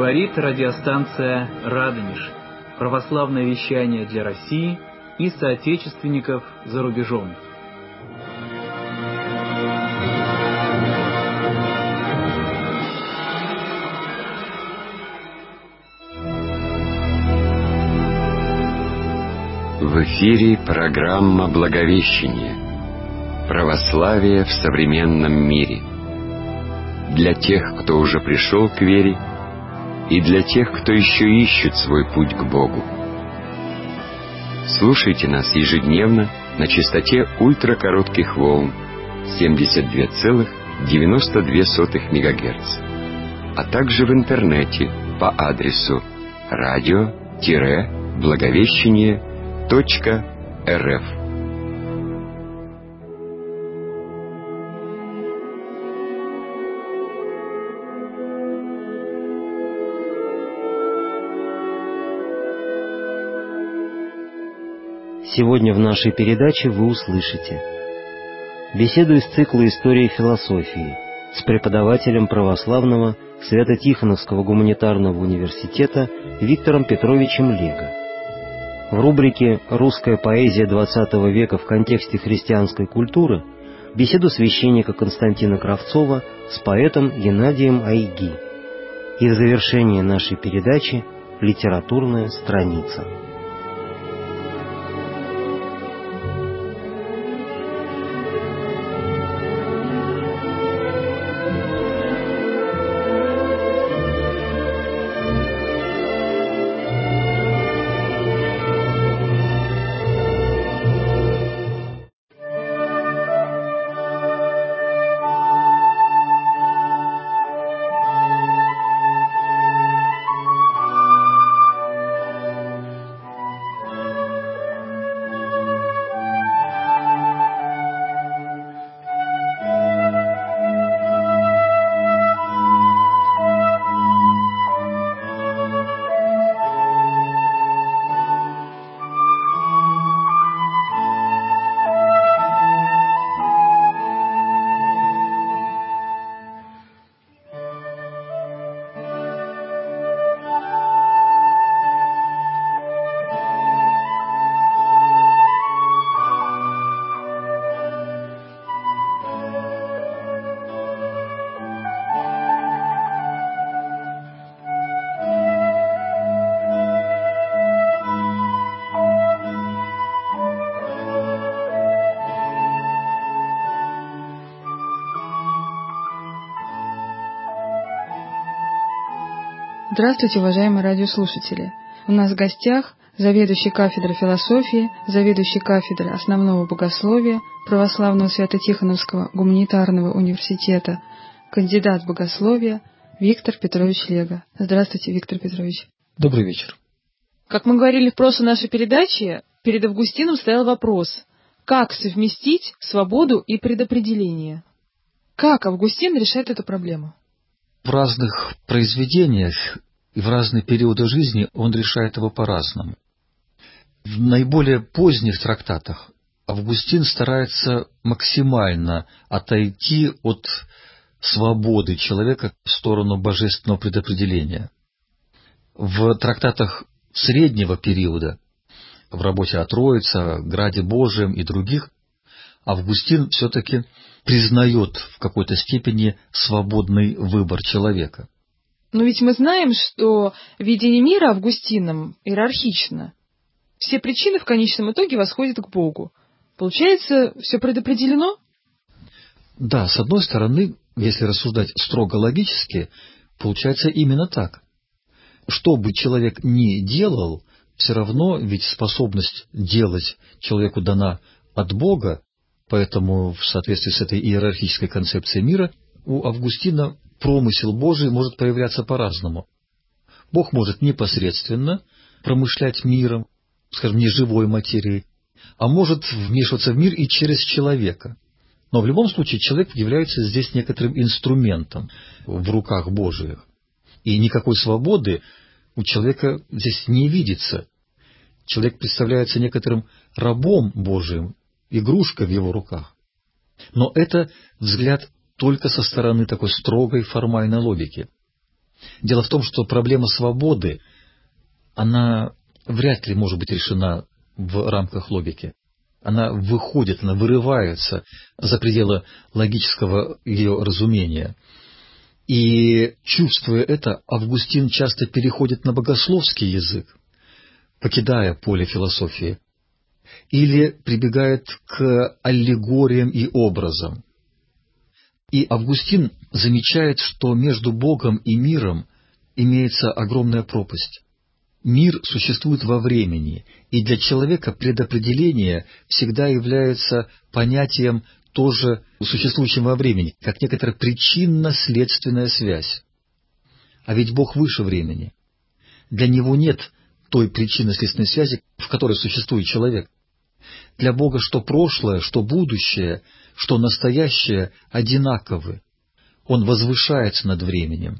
Говорит радиостанция «Радонеж». Православное вещание для России и соотечественников за рубежом. В эфире программа «Благовещение. Православие в современном мире». Для тех, кто уже пришел к вере, и для тех, кто еще ищет свой путь к Богу. Слушайте нас ежедневно на частоте ультракоротких волн 72,92 МГц, а также в интернете по адресу radio-благовещение.рф. Сегодня в нашей передаче вы услышите беседу из цикла «История философии» с преподавателем православного Свято-Тихоновского гуманитарного университета Виктором Петровичем Лего. В рубрике «Русская поэзия XX века в контексте христианской культуры» беседу священника Константина Кравцова с поэтом Геннадием Айги. И в завершение нашей передачи «Литературная страница». Здравствуйте, уважаемые радиослушатели! У нас в гостях заведующий кафедрой философии, заведующий кафедрой основного богословия Православного Свято-Тихоновского гуманитарного университета, кандидат богословия Виктор Петрович Лего. Здравствуйте, Виктор Петрович. Добрый вечер. Как мы говорили в прошлой нашей передаче, перед Августином стоял вопрос, как совместить свободу и предопределение. Как Августин решает эту проблему? В разных произведениях и в разные периоды жизни он решает его по-разному. В наиболее поздних трактатах Августин старается максимально отойти от свободы человека в сторону божественного предопределения. В трактатах среднего периода, в работе о Троице, о Граде Божием и других, Августин все-таки признает в какой-то степени свободный выбор человека. Но ведь мы знаем, что видение мира Августином иерархично. Все причины в конечном итоге восходят к Богу. Получается, все предопределено? Да, с одной стороны, если рассуждать строго логически, получается именно так. Что бы человек ни делал, все равно ведь способность делать человеку дана от Бога, поэтому в соответствии с этой иерархической концепцией мира у Августина промысел Божий может проявляться по-разному. Бог может непосредственно промышлять миром, скажем, неживой материей, а может вмешиваться в мир и через человека. Но в любом случае человек является здесь некоторым инструментом в руках Божиих. И никакой свободы у человека здесь не видится. Человек представляется некоторым рабом Божиим, игрушкой в его руках. Но это взгляд только со стороны такой строгой формальной логики. Дело в том, что проблема свободы, она вряд ли может быть решена в рамках логики. Она выходит, она вырывается за пределы логического ее разумения. И, чувствуя это, Августин часто переходит на богословский язык, покидая поле философии, или прибегает к аллегориям и образам. И Августин замечает, что между Богом и миром имеется огромная пропасть. Мир существует во времени, и для человека предопределение всегда является понятием тоже существующим во времени, как некоторая причинно-следственная связь. А ведь Бог выше времени. Для Него нет той причинно-следственной связи, в которой существует человек. Для Бога что прошлое, что будущее, что настоящее одинаковы. Он возвышается над временем.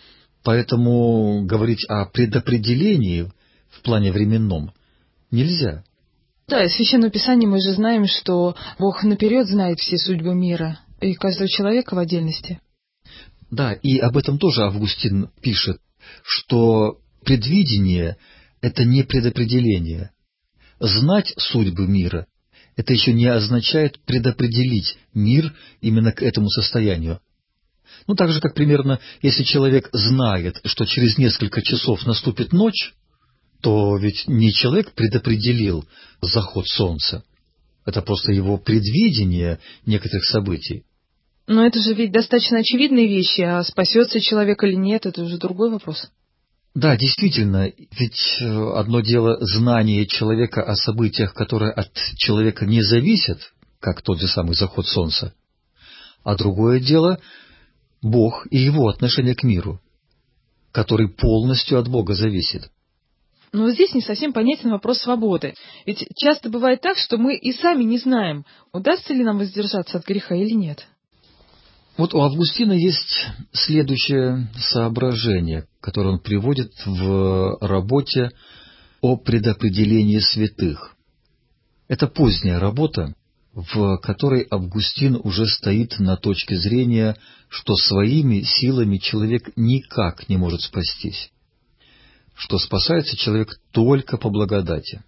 Поэтому говорить о предопределении в плане временном нельзя. Да, из Священного Писания мы же знаем, что Бог наперед знает все судьбы мира и каждого человека в отдельности. Да, и об этом тоже Августин пишет, что предвидение — это не предопределение. Знать судьбы мира — это еще не означает предопределить мир именно к этому состоянию. Ну, так же, как примерно, если человек знает, что через несколько часов наступит ночь, то ведь не человек предопределил заход солнца. Это просто его предвидение некоторых событий. Но это же ведь достаточно очевидные вещи, а спасется человек или нет, это уже другой вопрос. Да, действительно, ведь одно дело знание человека о событиях, которые от человека не зависят, как тот же самый заход солнца, а другое дело Бог и его отношение к миру, который полностью от Бога зависит. Но здесь не совсем понятен вопрос свободы. Ведь часто бывает так, что мы и сами не знаем, удастся ли нам воздержаться от греха или нет. Вот у Августина есть следующее соображение, которое он приводит в работе о предопределении святых. Это поздняя работа, в которой Августин уже стоит на точке зрения, что своими силами человек никак не может спастись, что спасается человек только по благодати.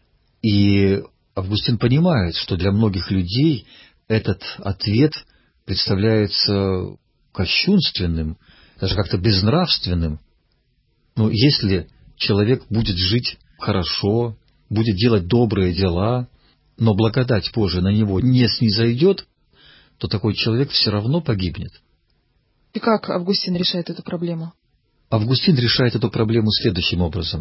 И Августин понимает, что для многих людей этот ответ представляется кощунственным, даже как-то безнравственным. Но если человек будет жить хорошо, будет делать добрые дела, но благодать Божия на него не снизойдет, то такой человек все равно погибнет. И как Августин решает эту проблему? Августин решает эту проблему следующим образом.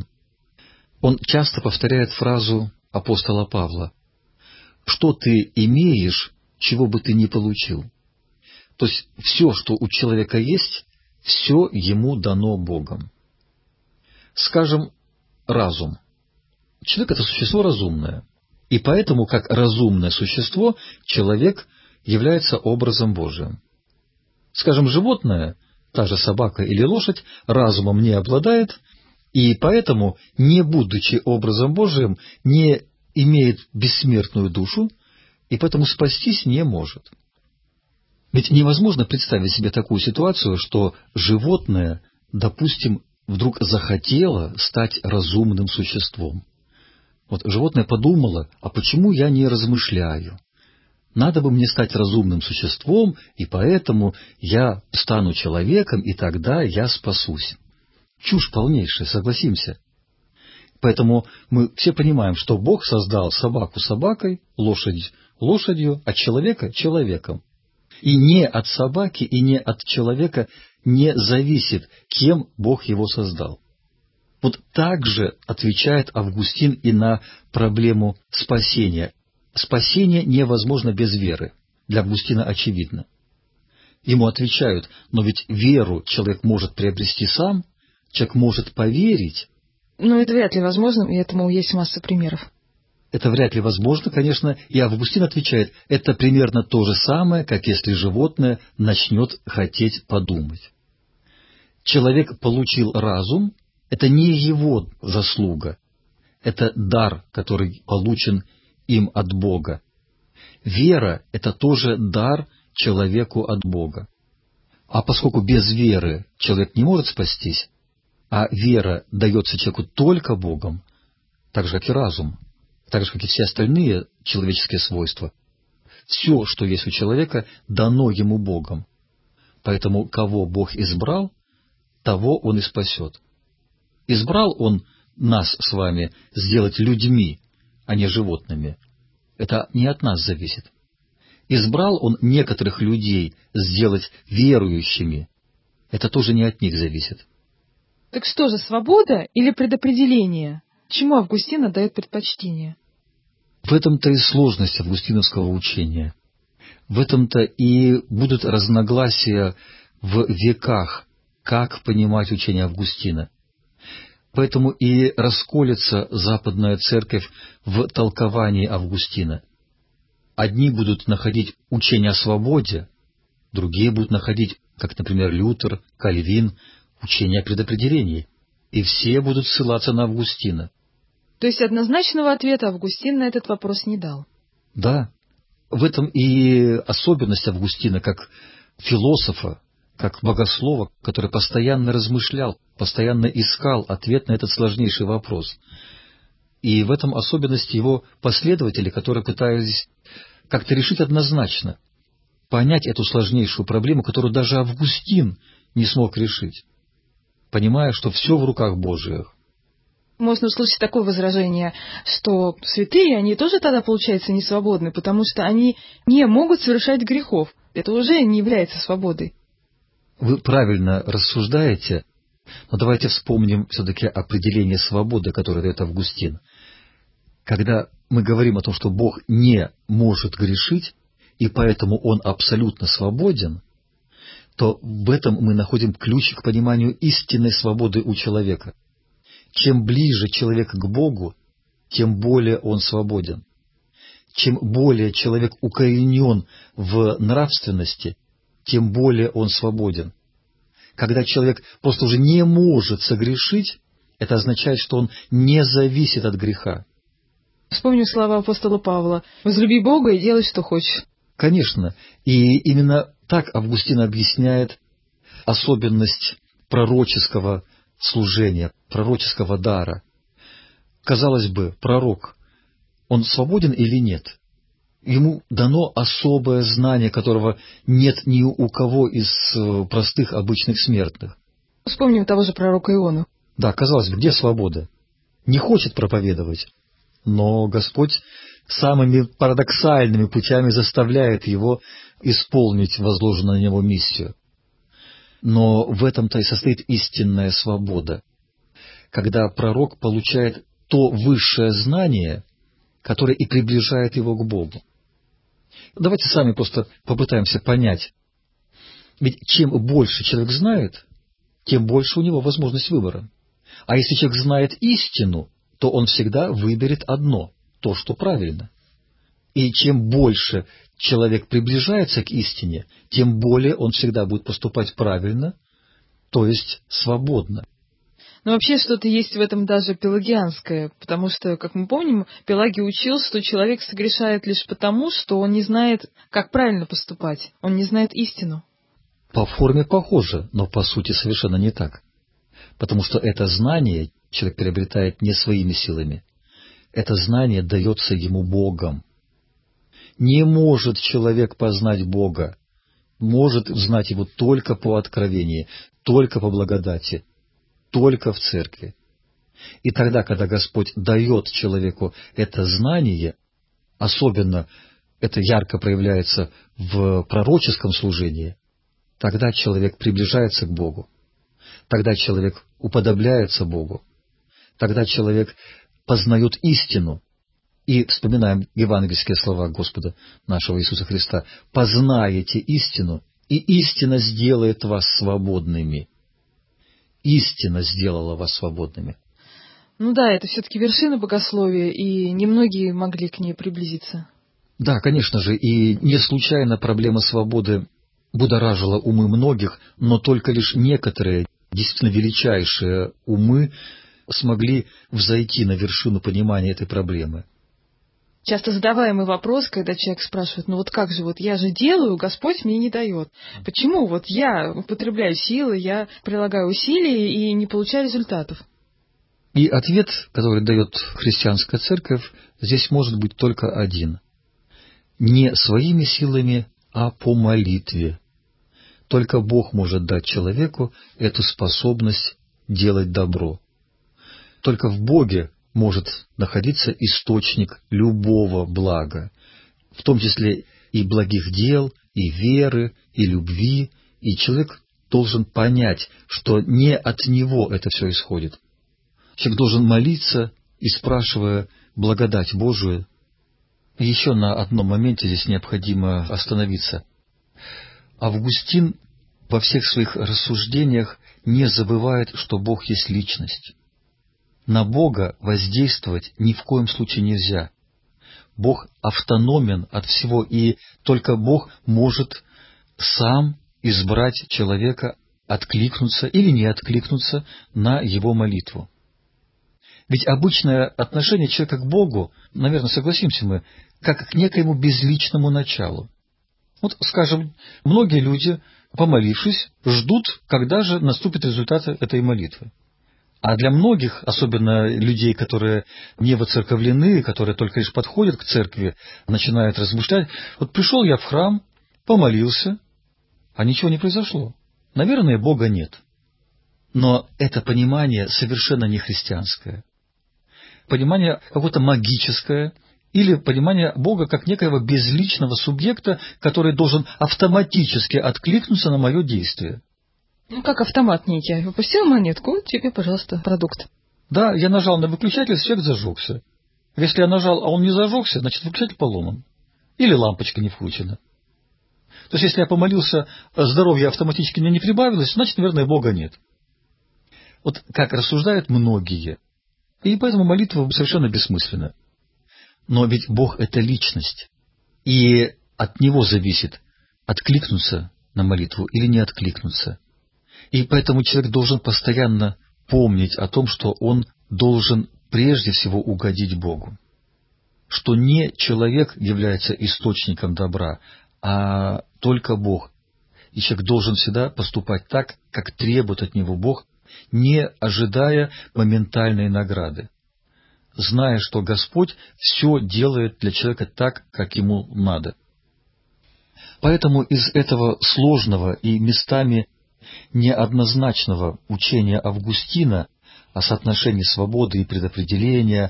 Он часто повторяет фразу апостола Павла: «Что ты имеешь, чего бы ты ни получил?» То есть все, что у человека есть, все ему дано Богом. Скажем, разум. Человек — это существо разумное. И поэтому, как разумное существо, человек является образом Божиим. Скажем, животное, та же собака или лошадь, разумом не обладает, и поэтому, не будучи образом Божиим, не имеет бессмертную душу, и поэтому спастись не может. Ведь невозможно представить себе такую ситуацию, что животное, допустим, вдруг захотело стать разумным существом. Вот животное подумало: а почему я не размышляю? Надо бы мне стать разумным существом, и поэтому я стану человеком, и тогда я спасусь. Чушь полнейшая, согласимся. Поэтому мы все понимаем, что Бог создал собаку собакой, лошадь лошадью, а человека человеком. И ни от собаки, и ни от человека не зависит, кем Бог его создал. Вот так же отвечает Августин и на проблему спасения. Спасение невозможно без веры. Для Августина очевидно. Ему отвечают: но ведь веру человек может приобрести сам, человек может поверить. Но это вряд ли возможно, и этому есть масса примеров. Это вряд ли возможно, конечно, и Августин отвечает: это примерно то же самое, как если животное начнет хотеть подумать. Человек получил разум, это не его заслуга, это дар, который получен им от Бога. Вера — это тоже дар человеку от Бога. А поскольку без веры человек не может спастись, а вера дается человеку только Богом, так же, как и разум, так же, как и все остальные человеческие свойства, все, что есть у человека, дано ему Богом. Поэтому кого Бог избрал, того Он и спасет. Избрал Он нас с вами сделать людьми, а не животными. Это не от нас зависит. Избрал Он некоторых людей сделать верующими. Это тоже не от них зависит. Так что же, свобода или предопределение? Чему Августин отдает предпочтение? В этом-то и сложность августиновского учения. В этом-то и будут разногласия в веках, как понимать учение Августина. Поэтому и расколется Западная Церковь в толковании Августина. Одни будут находить учение о свободе, другие будут находить, как, например, Лютер, Кальвин, учение о предопределении, и все будут ссылаться на Августина. То есть однозначного ответа Августин на этот вопрос не дал? Да, в этом и особенность Августина как философа, как богослова, который постоянно размышлял, постоянно искал ответ на этот сложнейший вопрос. И в этом особенность его последователей, которые пытались как-то решить однозначно, понять эту сложнейшую проблему, которую даже Августин не смог решить, понимая, что все в руках Божиих. Можно услышать такое возражение, что святые, они тоже тогда, получается, не свободны, потому что они не могут совершать грехов. Это уже не является свободой. Вы правильно рассуждаете, но давайте вспомним все-таки определение свободы, которое дает Августин. Когда мы говорим о том, что Бог не может грешить, и поэтому Он абсолютно свободен, то в этом мы находим ключ к пониманию истинной свободы у человека. Чем ближе человек к Богу, тем более он свободен. Чем более человек укоренен в нравственности, тем более он свободен. Когда человек просто уже не может согрешить, это означает, что он не зависит от греха. Вспомню слова апостола Павла: «Возлюби Бога и делай, что хочешь». Конечно, и именно так Августин объясняет особенность пророческого служения, пророческого дара. Казалось бы, пророк, он свободен или нет? Ему дано особое знание, которого нет ни у кого из простых обычных смертных. Вспомним того же пророка Иону. Да, казалось бы, где свобода? Не хочет проповедовать, но Господь самыми парадоксальными путями заставляет его исполнить возложенную на него миссию. Но в этом-то и состоит истинная свобода, когда пророк получает то высшее знание, которое и приближает его к Богу. Давайте сами просто попытаемся понять. Ведь чем больше человек знает, тем больше у него возможность выбора. А если человек знает истину, то он всегда выберет одно, то, что правильно. И чем больше человек приближается к истине, тем более он всегда будет поступать правильно, то есть свободно. Но вообще что-то есть в этом даже пелагианское, потому что, как мы помним, Пелагий учил, что человек согрешает лишь потому, что он не знает, как правильно поступать, он не знает истину. По форме похоже, но по сути совершенно не так. Потому что это знание человек приобретает не своими силами. Это знание дается ему Богом. Не может человек познать Бога, может знать Его только по откровении, только по благодати, только в церкви. И тогда, когда Господь дает человеку это знание, особенно это ярко проявляется в пророческом служении, тогда человек приближается к Богу, тогда человек уподобляется Богу, тогда человек познает истину. И вспоминаем евангельские слова Господа нашего Иисуса Христа: «Познаете истину, и истина сделает вас свободными». Истина сделала вас свободными. Ну да, это все-таки вершина богословия, и немногие могли к ней приблизиться. Да, конечно же, и не случайно проблема свободы будоражила умы многих, но только лишь некоторые, действительно величайшие умы смогли взойти на вершину понимания этой проблемы. часто задаваемый вопрос, когда человек спрашивает, ну вот как же, вот я же делаю, Господь мне не дает. Почему вот я употребляю силы, я прилагаю усилия и не получаю результатов? И ответ, который дает христианская церковь, здесь может быть только один. Не своими силами, а по молитве. Только Бог может дать человеку эту способность делать добро. Только в Боге может находиться источник любого блага, в том числе и благих дел, и веры, и любви, и человек должен понять, что не от него это все исходит. Человек должен молиться и спрашивая благодать Божию. Еще на одном моменте здесь необходимо остановиться. Августин во всех своих рассуждениях не забывает, что Бог есть личность. На Бога воздействовать ни в коем случае нельзя. Бог автономен от всего, и только Бог может сам избрать человека откликнуться или не откликнуться на его молитву. Ведь обычное отношение человека к Богу, наверное, согласимся мы, как к некоему безличному началу. Вот, скажем, многие люди, помолившись, ждут, когда же наступит результат этой молитвы. А для многих, особенно людей, которые не воцерковлены, которые только лишь подходят к церкви, начинают размышлять, вот пришел я в храм, помолился, а ничего не произошло. Наверное, Бога нет. Но это понимание совершенно не христианское. Понимание какое-то магическое, или понимание Бога как некоего безличного субъекта, который должен автоматически откликнуться на мое действие. Ну, как автомат некий. Выпустил монетку, вот тебе, пожалуйста, продукт. Да, я нажал на выключатель, свет зажегся. Если я нажал, а он не зажегся, значит, выключатель поломан. Или лампочка не включена. То есть, если я помолился, здоровье автоматически мне не прибавилось, значит, наверное, Бога нет. Вот как рассуждают многие. И поэтому молитва совершенно бессмысленна. Но ведь Бог — это личность. И от Него зависит, откликнуться на молитву или не откликнуться. И поэтому человек должен постоянно помнить о том, что он должен прежде всего угодить Богу. Что не человек является источником добра, а только Бог. И человек должен всегда поступать так, как требует от него Бог, не ожидая моментальной награды, зная, что Господь все делает для человека так, как ему надо. Поэтому из этого сложного и местами неоднозначного учения Августина о соотношении свободы и предопределения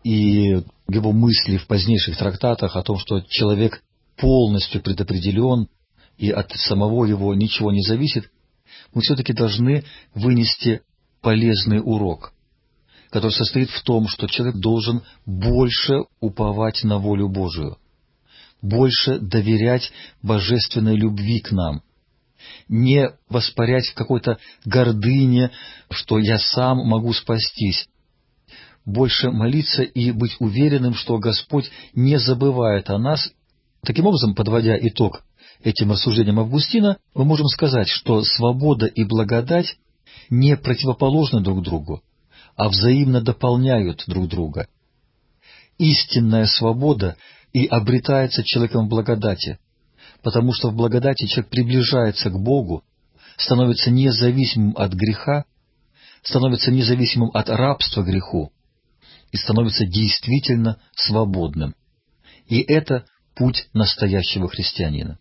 и его мысли в позднейших трактатах о том, что человек полностью предопределен и от самого его ничего не зависит, мы все-таки должны вынести полезный урок, который состоит в том, что человек должен больше уповать на волю Божию, больше доверять божественной любви к нам, не воспарять в какой-то гордыне, что я сам могу спастись, больше молиться и быть уверенным, что Господь не забывает о нас. Таким образом, подводя итог этим рассуждениям Августина, мы можем сказать, что свобода и благодать не противоположны друг другу, а взаимно дополняют друг друга. Истинная свобода и обретается человеком в благодати, потому что в благодати человек приближается к Богу, становится независимым от греха, становится независимым от рабства греху и становится действительно свободным. И это путь настоящего христианина.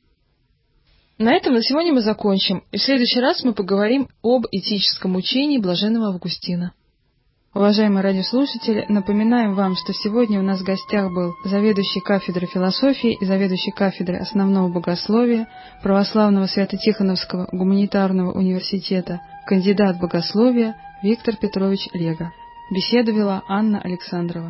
На этом на сегодня мы закончим, и в следующий раз мы поговорим об этическом учении блаженного Августина. Уважаемые радиослушатели, напоминаем вам, что сегодня у нас в гостях был заведующий кафедрой философии и заведующий кафедрой основного богословия Православного Свято-Тихоновского гуманитарного университета, кандидат богословия Виктор Петрович Лего. Беседу вела Анна Александрова.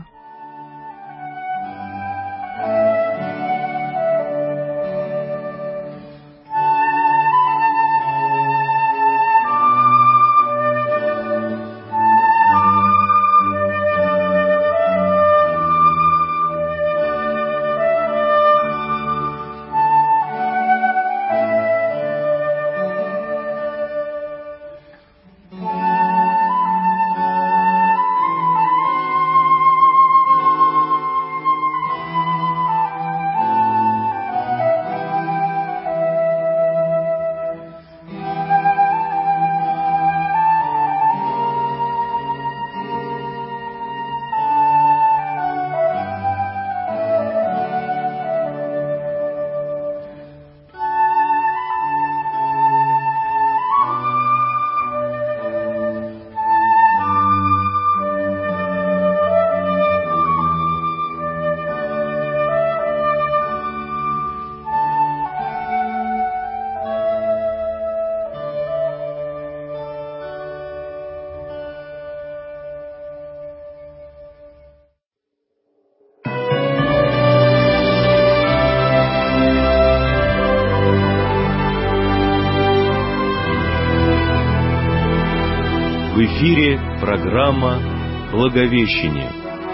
эфире программа «Благовещение».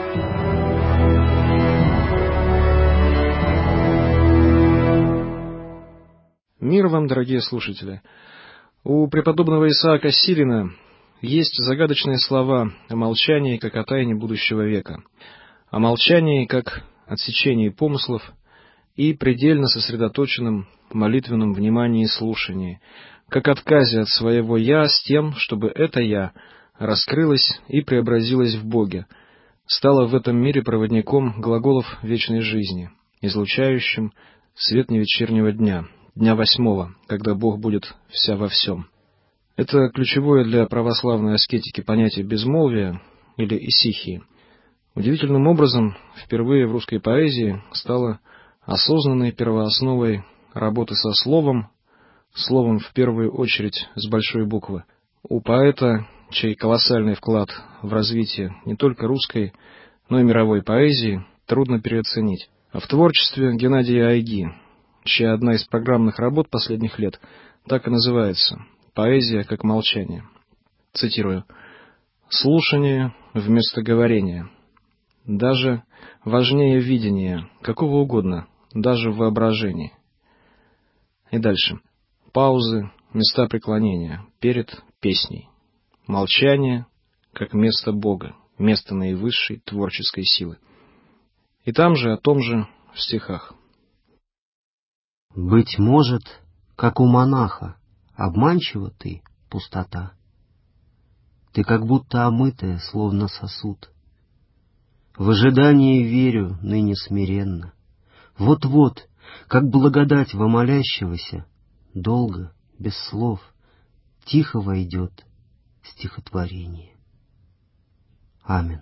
Мир вам, дорогие слушатели! У преподобного Исаака Сирина есть загадочные слова о молчании как о тайне будущего века, о молчании как отсечении помыслов и предельно сосредоточенном молитвенном внимании и слушании, как отказе от своего «я» с тем, чтобы это «я» раскрылось и преобразилось в Боге, стало в этом мире проводником глаголов вечной жизни, излучающим свет невечернего дня, дня 8, когда Бог будет вся во всем. Это ключевое для православной аскетики понятие безмолвия или исихии. Удивительным образом впервые в русской поэзии стало осознанной первоосновой работы со словом в первую очередь с большой буквы. У поэта, чей колоссальный вклад в развитие не только русской, но и мировой поэзии, трудно переоценить. А в творчестве Геннадия Айги, чья одна из программных работ последних лет так и называется «Поэзия как молчание». Цитирую: «Слушание вместо говорения. Даже важнее видения, какого угодно, даже в воображении». И дальше. Паузы, места преклонения перед песней. Молчание как место Бога, место наивысшей творческой силы. И там же, о том же в стихах. «Быть может, как у монаха, обманчива ты, пустота. Ты как будто омытая, словно сосуд. В ожидании верю ныне смиренно. Вот-вот, как благодать во молящегося, долго, без слов, тихо войдет стихотворение. Амин».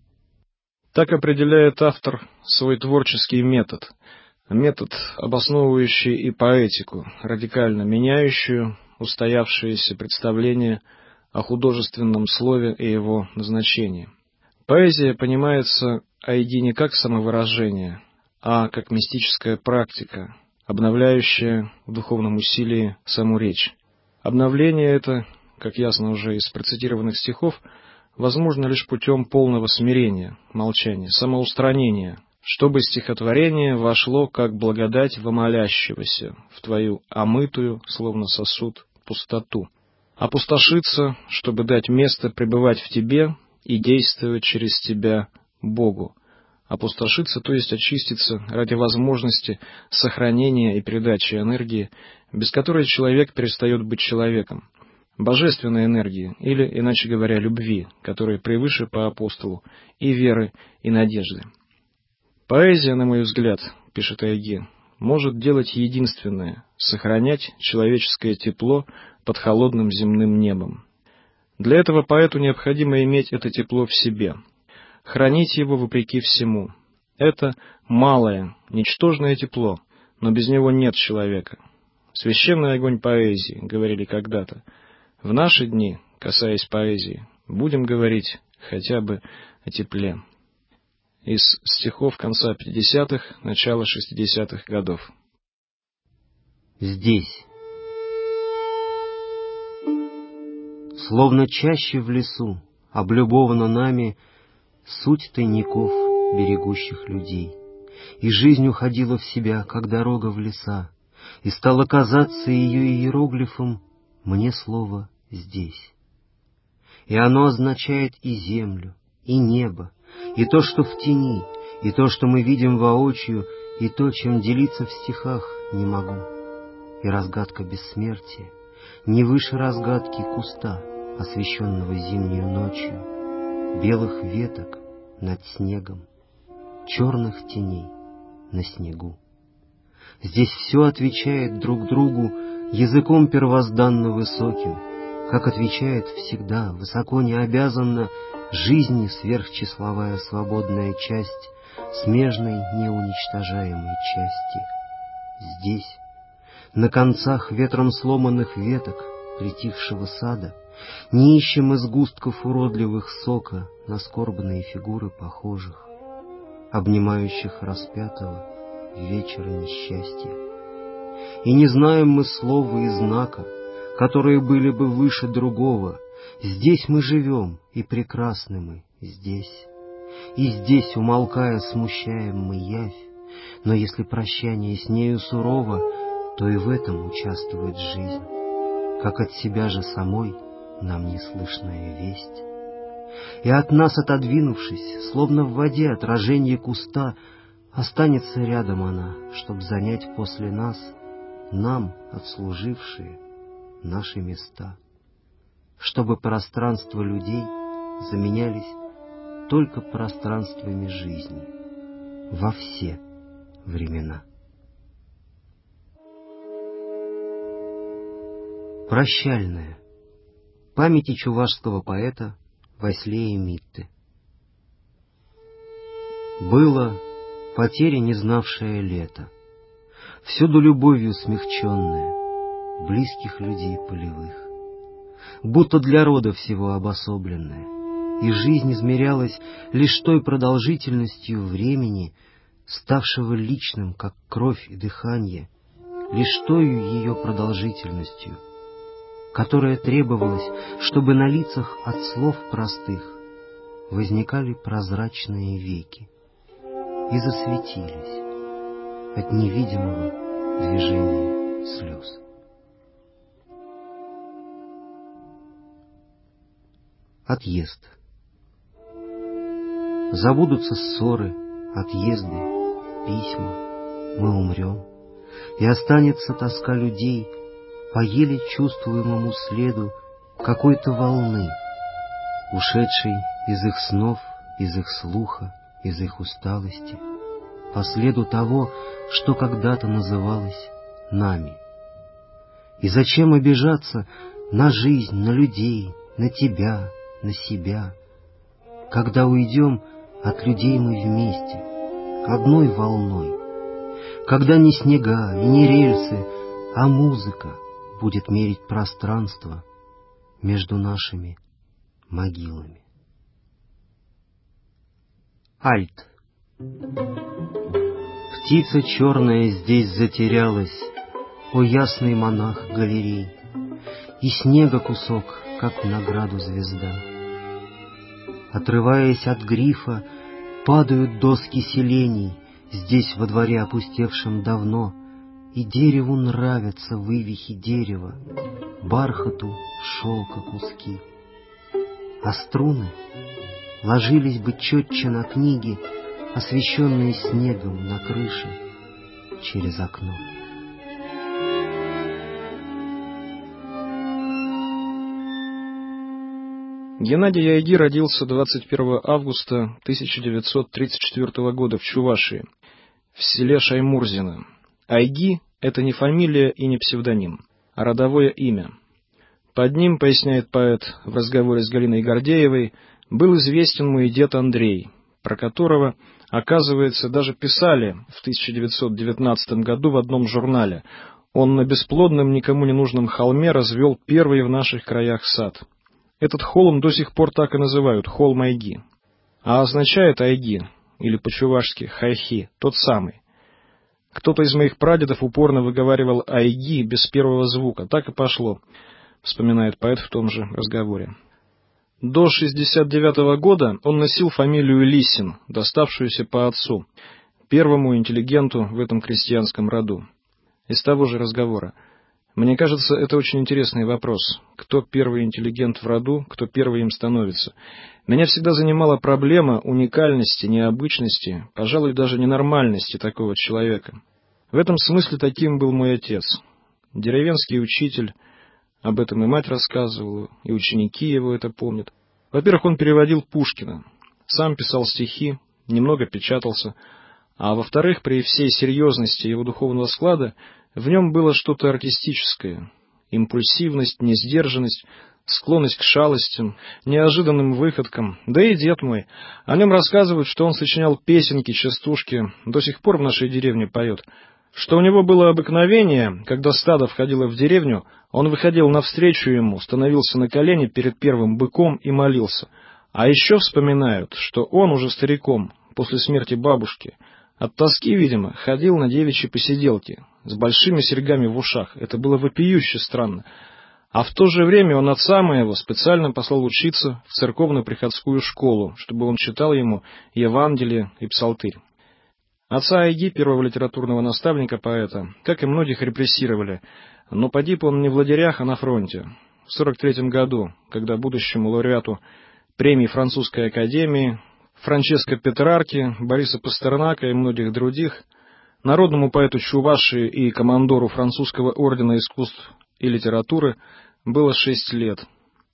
Так определяет автор свой творческий метод. Метод, обосновывающий и поэтику, радикально меняющую устоявшиеся представления о художественном слове и его назначении. Поэзия понимается Айги не как самовыражение, а как мистическая практика, обновляющая в духовном усилии саму речь. Обновление это, как ясно уже из процитированных стихов, возможно лишь путем полного смирения, молчания, самоустранения, чтобы стихотворение вошло как благодать во молящегося в твою омытую, словно сосуд, пустоту. Опустошиться, чтобы дать место пребывать в тебе и действовать через тебя Богу. Опустошиться, то есть очиститься ради возможности сохранения и передачи энергии, без которой человек перестает быть человеком. Божественной энергии, или, иначе говоря, любви, которая превыше по апостолу и веры, и надежды. Поэзия, на мой взгляд, пишет Айги, может делать единственное — сохранять человеческое тепло под холодным земным небом. Для этого поэту необходимо иметь это тепло в себе, хранить его вопреки всему. Это малое, ничтожное тепло, но без него нет человека. Священный огонь поэзии, говорили когда-то. В наши дни, касаясь поэзии, будем говорить хотя бы о тепле. Из стихов конца 50-х, начала 60-х годов. Здесь, словно чаще в лесу, облюбована нами суть тайников берегущих людей. И жизнь уходила в себя, как дорога в леса, и стало казаться ее иероглифом мне слово «здесь». И оно означает и землю, и небо, и то, что в тени, и то, что мы видим воочию, и то, чем делиться в стихах не могу. И разгадка бессмертия не выше разгадки куста, освещенного зимней ночью, белых веток над снегом, черных теней на снегу. Здесь все отвечает друг другу языком первозданно высоким, как отвечает всегда, высоко необязанно, жизни сверхчисловая свободная часть смежной неуничтожаемой части. Здесь, на концах ветром сломанных веток притихшего сада, не ищем из густков уродливых сока на скорбные фигуры похожих, обнимающих распятого в вечер несчастья. И не знаем мы слова и знака, которые были бы выше другого, Здесь мы живем, и прекрасны мы здесь. И здесь, умолкая, смущаем мы явь. Но если прощание с нею сурово, то и в этом участвует жизнь, как от себя же самой нам неслышная весть. И от нас отодвинувшись, словно в воде отражение куста, останется рядом она, чтоб занять после нас, нам отслужившие, наши места, чтобы пространства людей заменялись только пространствами жизни во все времена. Прощальная. Памяти чувашского поэта Васлея Митты. Было потери, не знавшее лето, всюду любовью смягченная, близких людей полевых, будто для рода всего обособленная, и жизнь измерялась лишь той продолжительностью времени, ставшего личным, как кровь и дыхание, лишь тою ее продолжительностью, которая требовалась, чтобы на лицах от слов простых возникали прозрачные веки и засветились от невидимого движения слез. Отъезд. Забудутся ссоры, отъезды, письма, мы умрем, и останется тоска людей по еле чувствуемому следу какой-то волны, ушедшей из их снов, из их слуха, из их усталости, по следу того, что когда-то называлось нами. И зачем обижаться на жизнь, на людей, на тебя, на себя, когда уйдем от людей мы вместе, одной волной, когда не снега и не рельсы, а музыка будет мерить пространство между нашими могилами. Альт. Птица черная здесь затерялась, о ясный монах галерей, и снега кусок, как в награду звезда. Отрываясь от грифа, падают доски селений, здесь во дворе опустевшем давно, и дереву нравятся вывихи дерева, бархату шелка куски. А струны ложились бы четче на книги, освещенные снегом на крыше через окно. Геннадий Айги родился 21 августа 1934 года в Чувашии, в селе Шаймурзино. Айги — это не фамилия и не псевдоним, а родовое имя. Под ним, поясняет поэт в разговоре с Галиной Гордеевой, был известен мой дед Андрей, про которого, оказывается, даже писали в 1919 году в одном журнале. Он на бесплодном, никому не нужном холме развел первый в наших краях сад. Этот холм до сих пор так и называют — холм Айги. А означает Айги, или по-чувашски хайхи, тот самый. Кто-то из моих прадедов упорно выговаривал Айги без первого звука. Так и пошло, вспоминает поэт в том же разговоре. До 1969 года он носил фамилию Лисин, доставшуюся по отцу, первому интеллигенту в этом крестьянском роду. Из того же разговора. Мне кажется, это очень интересный вопрос. Кто первый интеллигент в роду, кто первый им становится? Меня всегда занимала проблема уникальности, необычности, пожалуй, даже ненормальности такого человека. В этом смысле таким был мой отец. Деревенский учитель, об этом и мать рассказывала, и ученики его это помнят. Во-первых, он переводил Пушкина, сам писал стихи, немного печатался, а во-вторых, при всей серьезности его духовного склада, в нем было что-то артистическое, импульсивность, несдержанность, склонность к шалостям, неожиданным выходкам. Да и дед мой, о нем рассказывают, что он сочинял песенки, частушки, до сих пор в нашей деревне поет, что у него было обыкновение, когда стадо входило в деревню, он выходил навстречу ему, становился на колени перед первым быком и молился. А еще вспоминают, что он уже стариком, после смерти бабушки, от тоски, видимо, ходил на девичьи посиделки с большими серьгами в ушах. Это было вопиюще странно. А в то же время он отца моего специально послал учиться в церковно-приходскую школу, чтобы он читал ему Евангелие и Псалтырь. Отца Айги, первого литературного наставника поэта, как и многих, репрессировали, но погиб он не в лагерях, а на фронте. В 1943 году, когда будущему лауреату премии Французской академии, Франческо Петрарки, Бориса Пастернака и многих других, народному поэту Чувашии и командору французского ордена искусств и литературы было 6 лет.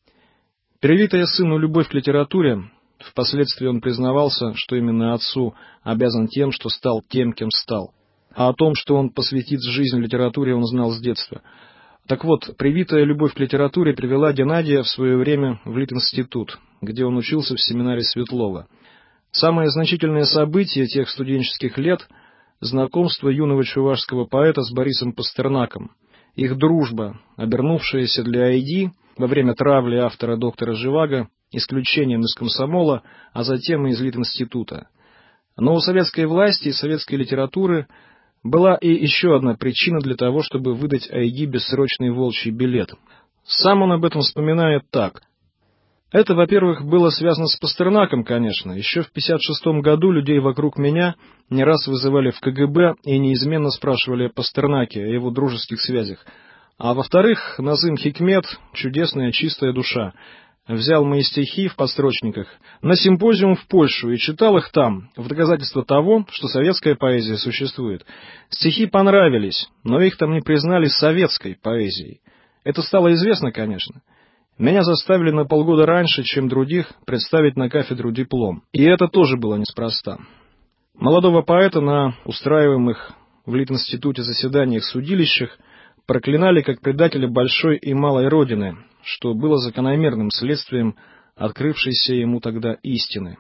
Привитая сыну любовь к литературе, впоследствии он признавался, что именно отцу обязан тем, что стал тем, кем стал. А о том, что он посвятит жизнь литературе, он знал с детства. Так вот, привитая любовь к литературе привела Геннадия в свое время в Литинститут, где он учился в семинаре Светлова. Самое значительное событие тех студенческих лет — знакомство юного чувашского поэта с Борисом Пастернаком. Их дружба, обернувшаяся для Айги во время травли автора доктора Живаго исключением из комсомола, а затем и из Литинститута. Но у советской власти и советской литературы была и еще одна причина для того, чтобы выдать Айги бессрочный волчий билет. Сам он об этом вспоминает так. Это, во-первых, было связано с Пастернаком, конечно. Еще в 1956 году людей вокруг меня не раз вызывали в КГБ и неизменно спрашивали о Пастернаке, о его дружеских связях. А во-вторых, Назым Хикмет, чудесная чистая душа, взял мои стихи в подстрочниках на симпозиум в Польшу и читал их там, в доказательство того, что советская поэзия существует. Стихи понравились, но их там не признали советской поэзией. Это стало известно, конечно. Меня заставили на полгода раньше, чем других, представить на кафедру диплом. И это тоже было неспроста. Молодого поэта на устраиваемых в Литинституте заседаниях-судилищах проклинали как предателя большой и малой родины, что было закономерным следствием открывшейся ему тогда истины.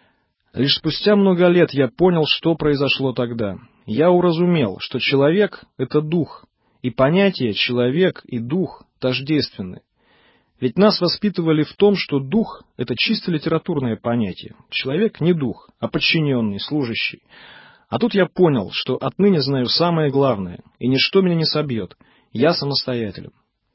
Лишь спустя много лет я понял, что произошло тогда. Я уразумел, что человек — это дух, и понятия «человек» и «дух» тождественны. Ведь нас воспитывали в том, что дух — это чисто литературное понятие. Человек не дух, а подчиненный, служащий. А тут я понял, что отныне знаю самое главное, и ничто меня не собьет. Я самостоятелен.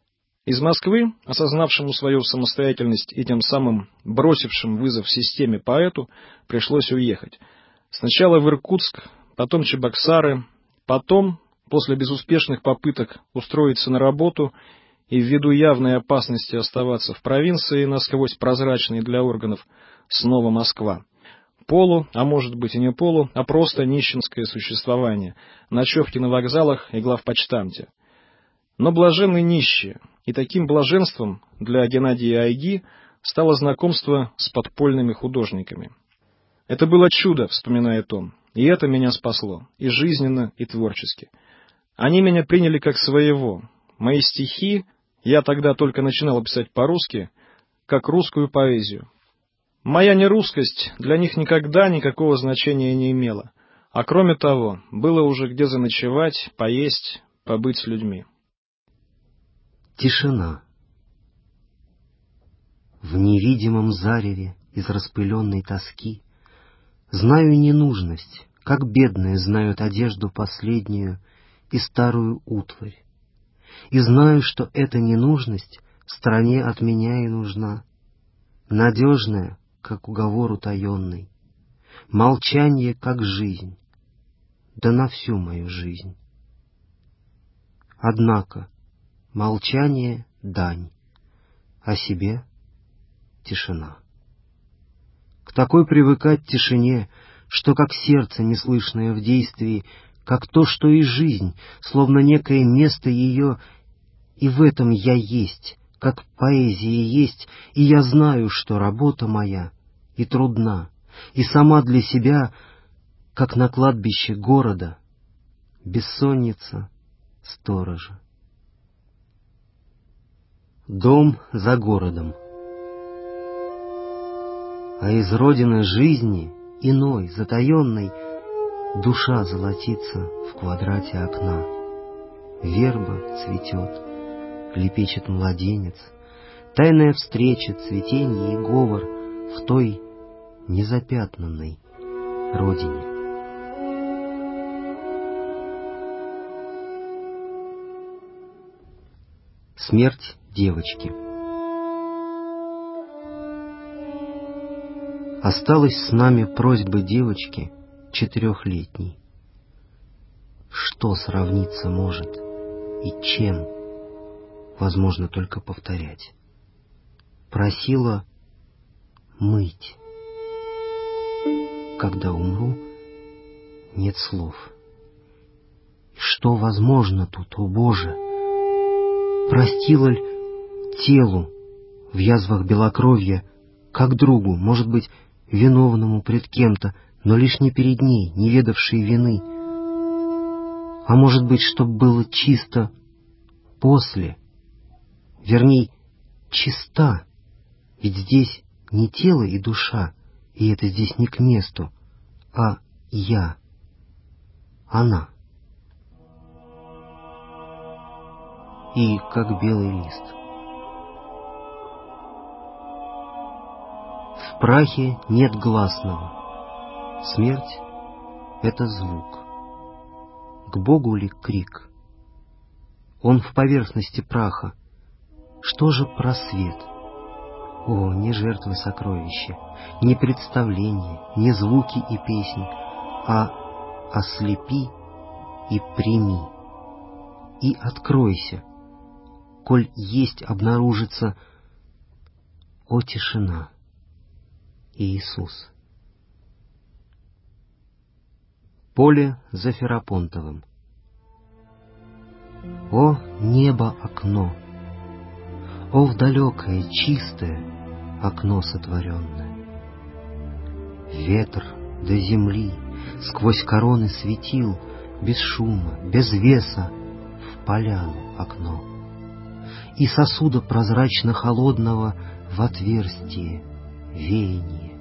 Из Москвы, осознавшему свою самостоятельность и тем самым бросившим вызов системе поэту, пришлось уехать. Сначала в Иркутск, потом Чебоксары, потом, после безуспешных попыток устроиться на работу и ввиду явной опасности оставаться в провинции, насквозь прозрачной для органов, снова Москва. Полу, а может быть и не полу, а просто нищенское существование, ночевки на вокзалах и главпочтамте. Но блаженны нищие, и таким блаженством для Геннадия Айги стало знакомство с подпольными художниками. Это было чудо, вспоминает он, и это меня спасло, и жизненно, и творчески. Они меня приняли как своего. Мои стихи, я тогда только начинал писать по-русски, как русскую поэзию. Моя нерусскость для них никогда никакого значения не имела, а кроме того, было уже где заночевать, поесть, побыть с людьми. Тишина. В невидимом зареве из распыленной тоски знаю ненужность, как бедные знают одежду последнюю и старую утварь. И знаю, что эта ненужность стране от меня и нужна, надежная, как уговор утаенный, молчанье, как жизнь, да на всю мою жизнь. Однако молчание — дань, о себе — тишина. К такой привыкать тишине, что как сердце, неслышное в действии, как то, что и жизнь, словно некое место ее, и в этом я есть, как поэзия есть, и я знаю, что работа моя и трудна, и сама для себя, как на кладбище города, бессонница сторожа. Дом за городом. А из родины жизни, иной, затаенной, душа золотится в квадрате окна. Верба цветет, лепечет младенец, тайная встреча, цветенье и говор в той незапятнанной родине. Смерть девочки. Осталась с нами просьба девочки 4-летней. Что сравниться может и чем, возможно только повторять. Просила мыть. Когда умру, нет слов. И что возможно тут, о Боже? Простила ль телу в язвах белокровья, как другу, может быть, виновному пред кем-то, но лишь не перед ней, не ведавшей вины? А может быть, чтоб было чисто после, верней, чиста, ведь здесь не тело и душа, и это здесь не к месту, а я, она. И как белый лист. В прахе нет гласного. Смерть — это звук. К Богу ли крик? Он в поверхности праха. Что же просвет? О, не жертвы сокровища, не представления, не звуки и песни, а ослепи и прими. И откройся, коль есть обнаружится, о тишина, Иисус. Поле за Ферапонтовым. О небо окно, о в далекое чистое окно сотворенное. Ветер до земли сквозь короны светил, без шума, без веса, в поляну окно. И сосуда прозрачно-холодного в отверстие веяние.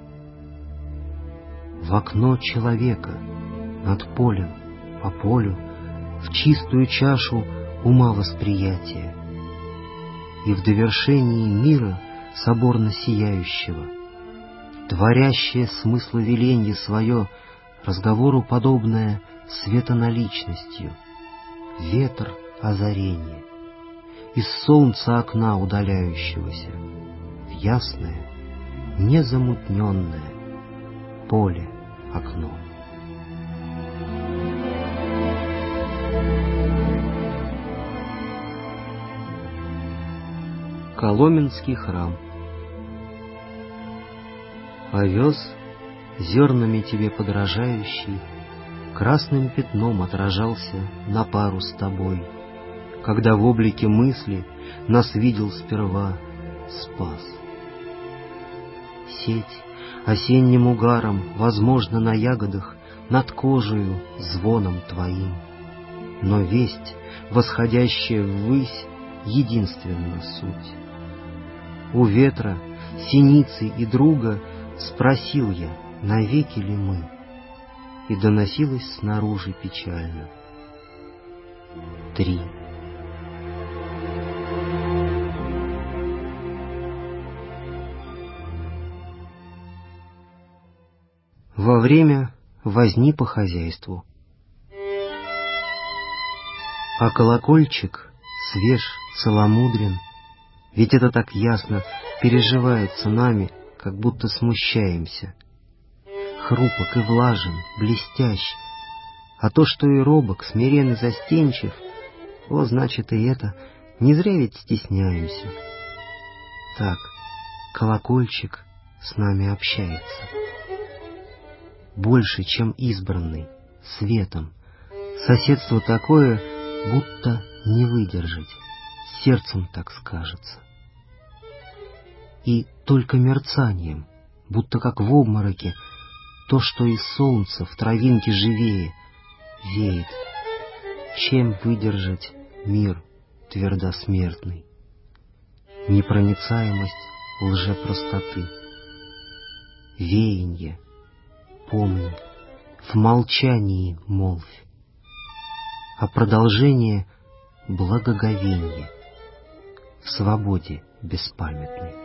В окно человека над полем, по полю, в чистую чашу ума восприятия. И в довершении мира соборно сияющего, творящее смысла веленье свое, разговору подобное светоналичностью, ветер озарения, из солнца окна удаляющегося, в ясное, незамутненное поле окно. Коломенский храм. Овес, зернами тебе подражающий, красным пятном отражался на пару с тобой, когда в облике мысли нас видел сперва спас. Сеть осенним угаром, возможно, на ягодах, над кожею звоном твоим, но весть, восходящая ввысь, единственна суть. У ветра, синицы и друга спросил я, навеки ли мы, и доносилось снаружи печально. 3. Во время возни по хозяйству. А колокольчик свеж, целомудрен, ведь это так ясно переживается нами, как будто смущаемся. Хрупок и влажен, блестящ, а то, что и робок, смирен и застенчив, о, значит и это, не зря ведь стесняемся. Так, колокольчик с нами общается. Больше, чем избранный, светом. Соседство такое, будто не выдержать, сердцем так скажется. И только мерцанием, будто как в обмороке, то, что из солнца в травинке живее, веет. Чем выдержать мир твердосмертный? Непроницаемость лжепростоты. Веянье, помни, в молчании молвь, а продолжение — благоговенье в свободе беспамятной.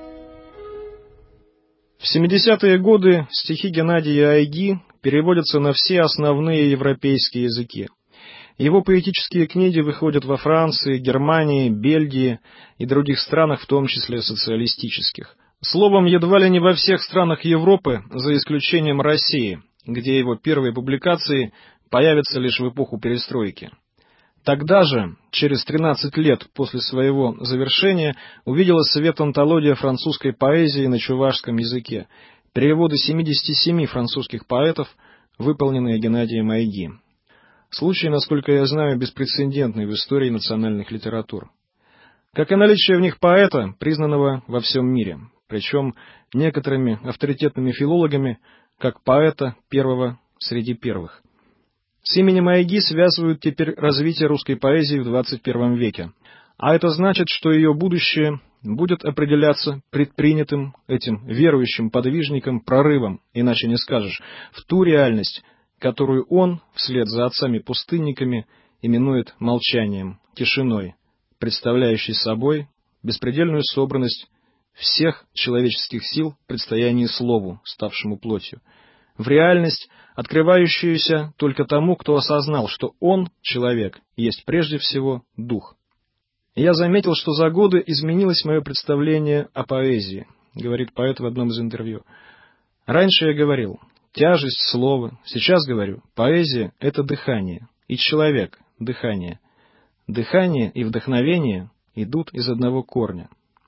В 70-е годы стихи Геннадия Айги переводятся на все основные европейские языки. Его поэтические книги выходят во Франции, Германии, Бельгии и других странах, в том числе социалистических. Словом, едва ли не во всех странах Европы, за исключением России, где его первые публикации появятся лишь в эпоху перестройки. Тогда же, через 13 лет после своего завершения, увидела свет антология французской поэзии на чувашском языке, переводы 77 французских поэтов, выполненные Геннадием Айги. Случай, насколько я знаю, беспрецедентный в истории национальных литератур. Как и наличие в них поэта, признанного во всем мире, причем некоторыми авторитетными филологами, как поэта первого среди первых. С именем Айги связывают теперь развитие русской поэзии в 21 веке, а это значит, что ее будущее будет определяться предпринятым этим верующим подвижником прорывом, иначе не скажешь, в ту реальность, которую он, вслед за отцами-пустынниками, именует молчанием, тишиной, представляющей собой беспредельную собранность всех человеческих сил в предстоянии слову, ставшему плотью, в реальность, открывающуюся только тому, кто осознал, что он, человек, есть прежде всего дух. Я заметил, что за годы изменилось мое представление о поэзии, говорит поэт в одном из интервью. Раньше я говорил, тяжесть слова, сейчас говорю, поэзия — это дыхание, и человек — дыхание. Дыхание и вдохновение идут из одного корня.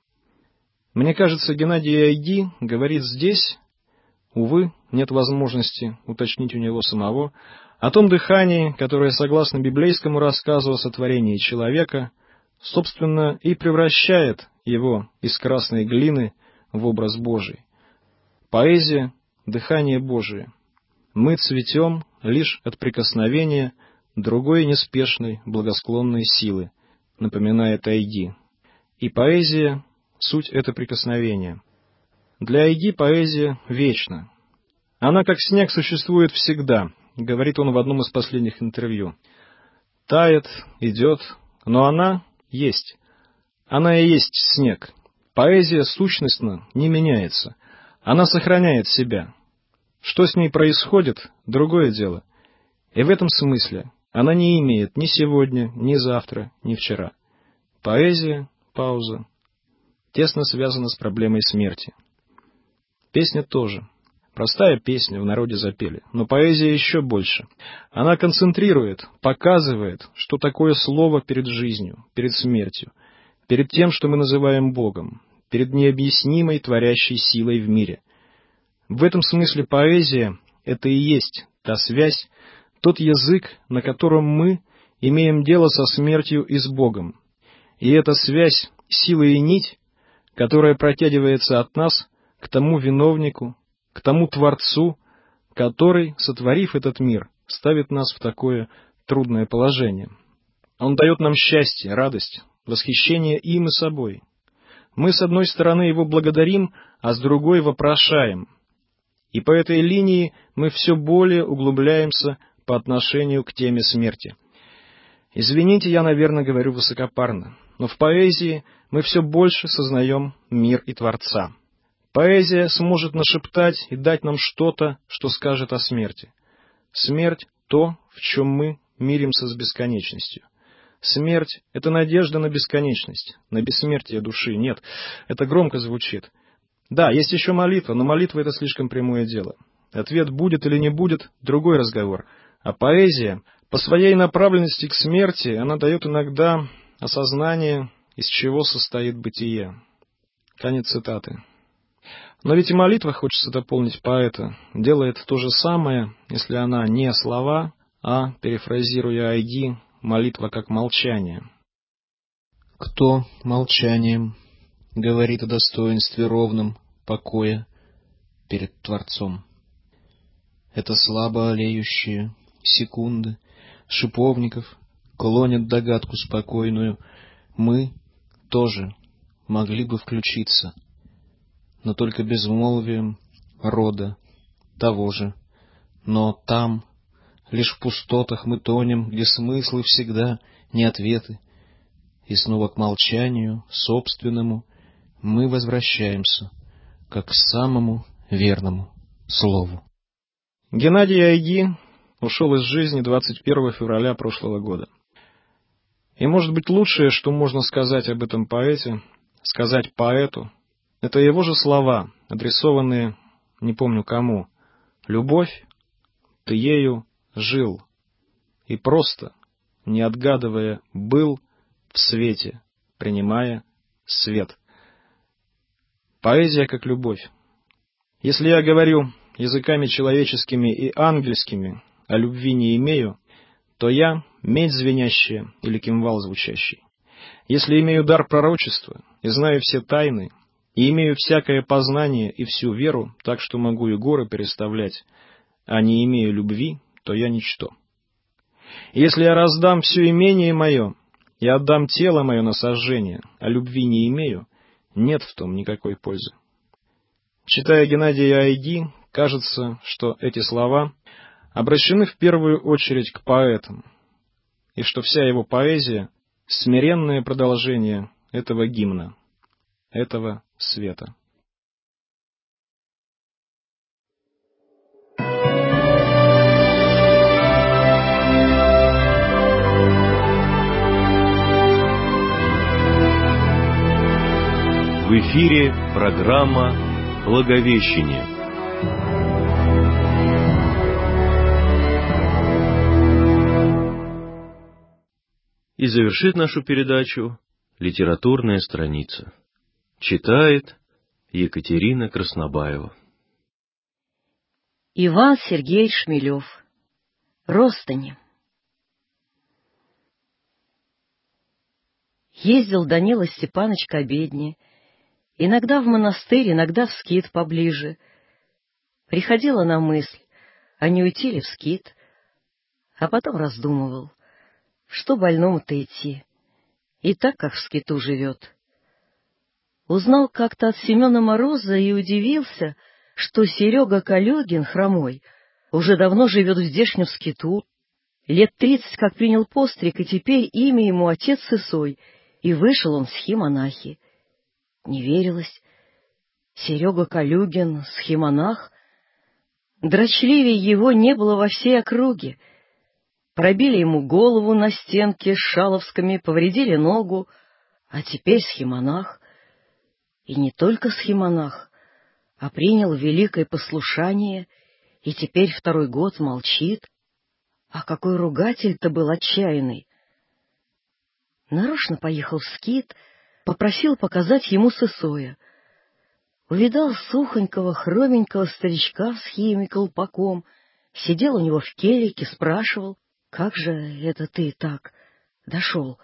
Мне кажется, Геннадий Айги говорит здесь, увы, нет возможности уточнить у него самого, о том дыхании, которое, согласно библейскому рассказу о сотворении человека, собственно, и превращает его из красной глины в образ Божий. Поэзия — дыхание Божие. Мы цветем лишь от прикосновения другой неспешной, благосклонной силы, напоминает Айги. И поэзия — суть это прикосновение. Для Айги поэзия вечна. Она, как снег, существует всегда, говорит он в одном из последних интервью. Тает, идет, но она есть. Она и есть снег. Поэзия сущностно не меняется. Она сохраняет себя. Что с ней происходит — другое дело. И в этом смысле она не имеет ни сегодня, ни завтра, ни вчера. Поэзия, пауза, тесно связана с проблемой смерти. Песня тоже. Простая песня, в народе запели, но поэзия еще больше. Она концентрирует, показывает, что такое слово перед жизнью, перед смертью, перед тем, что мы называем Богом, перед необъяснимой творящей силой в мире. В этом смысле поэзия — это и есть та связь, тот язык, на котором мы имеем дело со смертью и с Богом. И эта связь — сила и нить, которая протягивается от нас к тому виновнику, к тому Творцу, который, сотворив этот мир, ставит нас в такое трудное положение. Он дает нам счастье, радость, восхищение им и собой. Мы, с одной стороны, его благодарим, а с другой вопрошаем. И по этой линии мы все более углубляемся по отношению к теме смерти. Извините, я, наверное, говорю высокопарно, но в поэзии мы все больше сознаем мир и Творца. Поэзия сможет нашептать и дать нам что-то, что скажет о смерти. Смерть — то, в чем мы миримся с бесконечностью. Смерть — это надежда на бесконечность, на бессмертие души. Нет, это громко звучит. Да, есть еще молитва, но молитва — это слишком прямое дело. Ответ будет или не будет — другой разговор. А поэзия, по своей направленности к смерти, она дает иногда осознание, из чего состоит бытие. Конец цитаты. Но ведь и молитва, хочется дополнить поэта, делает то же самое, если она не слова, а, перефразируя Айги, молитва как молчание. Кто молчанием говорит о достоинстве ровном покоя перед Творцом? Это слабо олеющие секунды шиповников клонят догадку спокойную. Мы тоже могли бы включиться, но только безмолвием рода того же. Но там, лишь в пустотах мы тонем, где смыслы всегда не ответы, и снова к молчанию собственному мы возвращаемся, как к самому верному слову. Геннадий Айги ушел из жизни 21 февраля прошлого года. И, может быть, лучшее, что можно сказать об этом поэте, сказать поэту, это его же слова, адресованные, не помню кому: «Любовь, ты ею жил, и просто, не отгадывая, был в свете, принимая свет». Поэзия как любовь. Если я говорю языками человеческими и ангельскими, а любви не имею, то я — медь звенящая или кимвал звучащий. Если имею дар пророчества и знаю все тайны, и имею всякое познание и всю веру, так что могу и горы переставлять, а не имею любви, то я ничто. И если я раздам все имение мое и отдам тело мое на сожжение, а любви не имею, нет в том никакой пользы. Читая Геннадия Айги, кажется, что эти слова обращены в первую очередь к поэтам, и что вся его поэзия — смиренное продолжение этого гимна, этого света. В эфире программа «Благовещение». И завершит нашу передачу литературная страница. Читает Екатерина Краснобаева. Иван Сергеевич Шмелев. Ростани. Ездил Данила Степаныч к обедне, иногда в монастырь, иногда в скит поближе. Приходила на мысль, а не уйти ли в скит, а потом раздумывал, что больному-то идти, и так, как в скиту живет. Узнал как-то от Семена Мороза и удивился, что Серега Калюгин, хромой, уже давно живет в здешнем скиту, лет 30 как принял постриг, и теперь имя ему отец Сысой, и вышел он в схимонахи. Не верилось. Серега Калюгин, схимонах? Дрочливее его не было во всей округе. Пробили ему голову на стенке с шаловскими, повредили ногу, а теперь схимонах. И не только схимонах, а принял великое послушание, и теперь второй год молчит. А какой ругатель-то был отчаянный! Нарочно поехал в скит, попросил показать ему Сысоя. Увидал сухонького, хроменького старичка с хием и колпаком, сидел у него в келике, спрашивал: «Как же это ты так дошел?»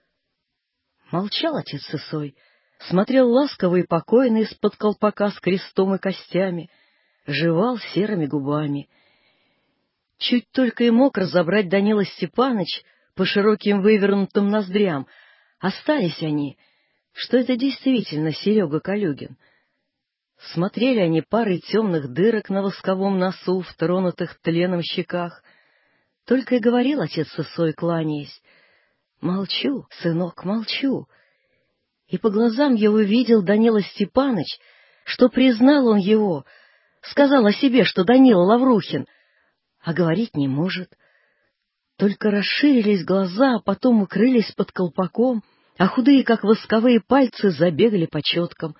Молчал отец Сысой, смотрел ласково и покойно из-под колпака с крестом и костями, жевал серыми губами. Чуть только и мог разобрать Данила Степаныч по широким вывернутым ноздрям. Остались они, что это действительно Серега Калюгин. Смотрели они парой темных дырок на восковом носу, в тронутых тленом щеках. Только и говорил отец Сысой, кланяясь: «Молчу, сынок, молчу». И по глазам его видел Данила Степаныч, что признал он его, сказал о себе, что Данила Лаврухин, а говорить не может. Только расширились глаза, а потом укрылись под колпаком, а худые, как восковые пальцы, забегали по четкам.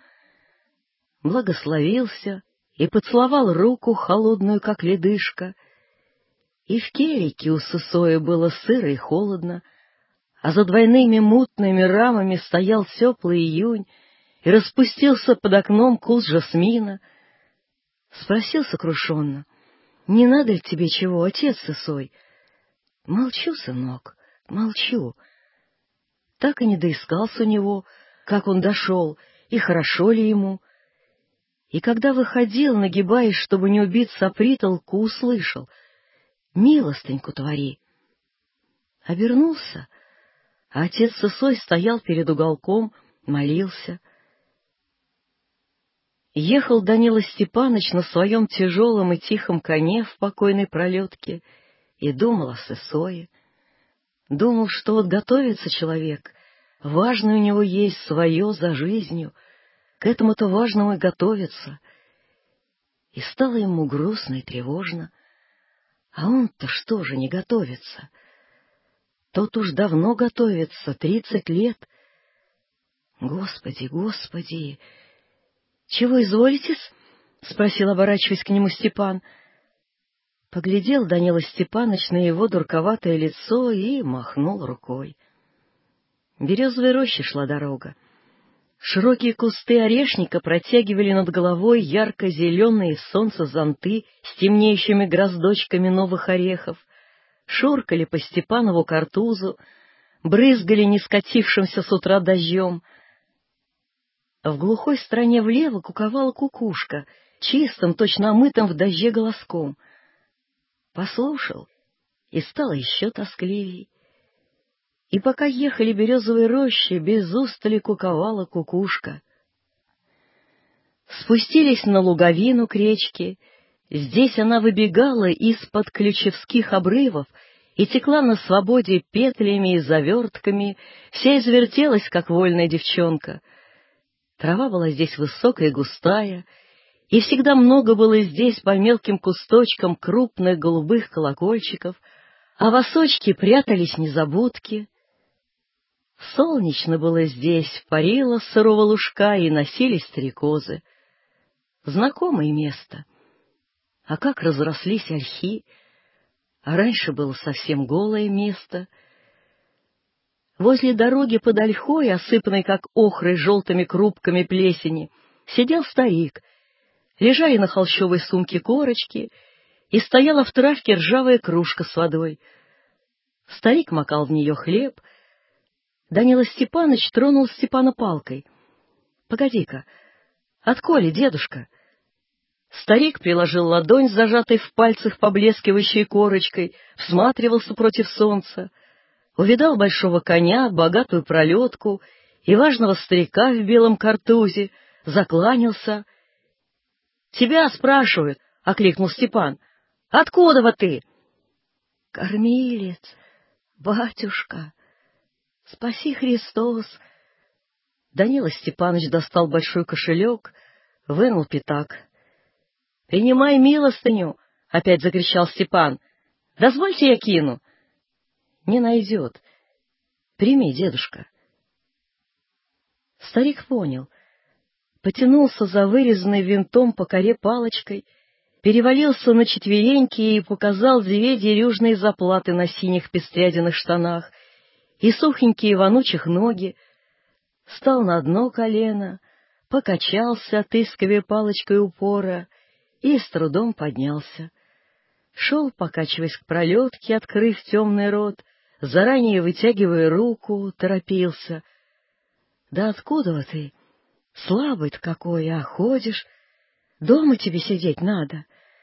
Благословился и поцеловал руку, холодную, как ледышка. И в келике у Сысоя было сыро и холодно, а за двойными мутными рамами стоял теплый июнь, и распустился под окном куст жасмина. Спросил сокрушенно: «Не надо ли тебе чего, отец Сысой?» «Молчу, сынок, молчу». Так и не доискался у него, как он дошел, и хорошо ли ему. И когда выходил, нагибаясь, чтобы не убиться о притолку, услышал: «Милостыньку твори». Обернулся, а отец Сысой стоял перед уголком, молился. Ехал Данила Степаныч на своем тяжелом и тихом коне в покойной пролетке и думал о Сысое. Думал, что вот готовится человек, важное у него есть свое за жизнью, к этому-то важному и готовится. И стало ему грустно и тревожно. А он-то что же не готовится? Тот уж давно готовится, 30 лет. Господи, Господи! Чего изволитесь? — спросил, оборачиваясь к нему Степан. Поглядел Данила Степаныч на его дурковатое лицо и махнул рукой. Березовой роще шла дорога. Широкие кусты орешника протягивали над головой ярко-зеленые солнцезонты с темнеющими гроздочками новых орехов, шуркали по Степанову картузу, брызгали не скатившимся с утра дождем. В глухой стороне влево куковала кукушка, чистым, точно омытым в дожде голоском. Послушал, и стало еще тоскливей. И пока ехали березовые рощи, без устали куковала кукушка. Спустились на луговину к речке. Здесь она выбегала из-под ключевских обрывов и текла на свободе петлями и завертками, вся извертелась, как вольная девчонка. Трава была здесь высокая и густая, и всегда много было здесь по мелким кусточкам крупных голубых колокольчиков, а в осочке прятались незабудки. Солнечно было здесь, парило с сырого лужка, и носились стрекозы. Знакомое место. А как разрослись ольхи! А раньше было совсем голое место. Возле дороги под ольхой, осыпанной как охрой желтыми крупками плесени, сидел старик. Лежали на холщовой сумке корочки, и стояла в травке ржавая кружка с водой. Старик макал в нее хлеб. Данила Степаныч тронул Степана палкой. — Погоди-ка, отколи, дедушка? Старик приложил ладонь, зажатой в пальцах поблескивающей корочкой, всматривался против солнца, увидал большого коня, богатую пролетку и важного старика в белом картузе, закланялся. — Тебя спрашивают, — окликнул Степан. — Откуда ты? — Кормилец, батюшка. Спаси Христос! Данила Степаныч достал большой кошелек, вынул пятак. — Принимай милостыню! — опять закричал Степан. — Дозвольте я кину. — Не найдет. Прими, дедушка. Старик понял. Потянулся за вырезанной винтом по коре палочкой, перевалился на четвереньки и показал две дерюжные заплаты на синих пестрядиных штанах и сухенькие вонучих ноги, встал на одно колено, покачался, отыскивая палочкой упора, и с трудом поднялся. Шел, покачиваясь к пролетке, открыв темный рот, заранее вытягивая руку, торопился. — Да откуда ты? Слабый-то какой, а ходишь? Дома тебе сидеть надо.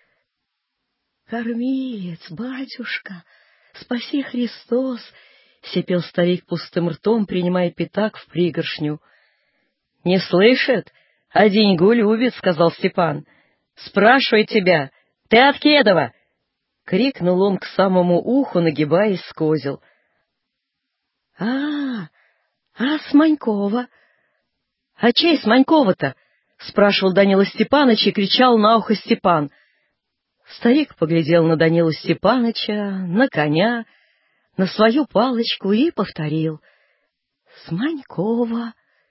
— Кормилец, батюшка, спаси Христос! — сипел старик пустым ртом, принимая пятак в пригоршню. — Не слышит? А деньгу любит, — сказал Степан. — Спрашивай тебя, ты от Кедова? — крикнул он к самому уху, нагибаясь с козел. — А с Манькова? — А чей с Манькова-то? — спрашивал Данила Степаныч и кричал на ухо Степан. Старик поглядел на Данилу Степаныча, на коня, на свою палочку и повторил: — С Манькова.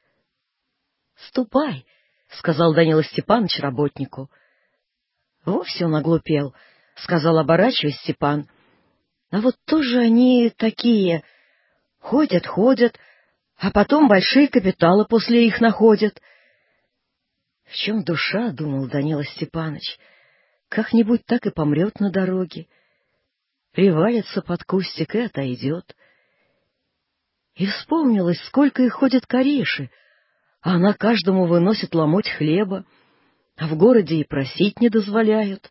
— Ступай, — сказал Данила Степаныч работнику. — Вовсе он оглупел, — сказал, оборачиваясь, Степан. — А вот тоже они такие. Ходят, а потом большие капиталы после их находят. — В чем душа, — думал Данила Степаныч, — как-нибудь так и помрет на дороге. Привалится под кустик и отойдет. И вспомнилось, сколько их ходят кореши, а она каждому выносит ломоть хлеба, а в городе и просить не дозволяют.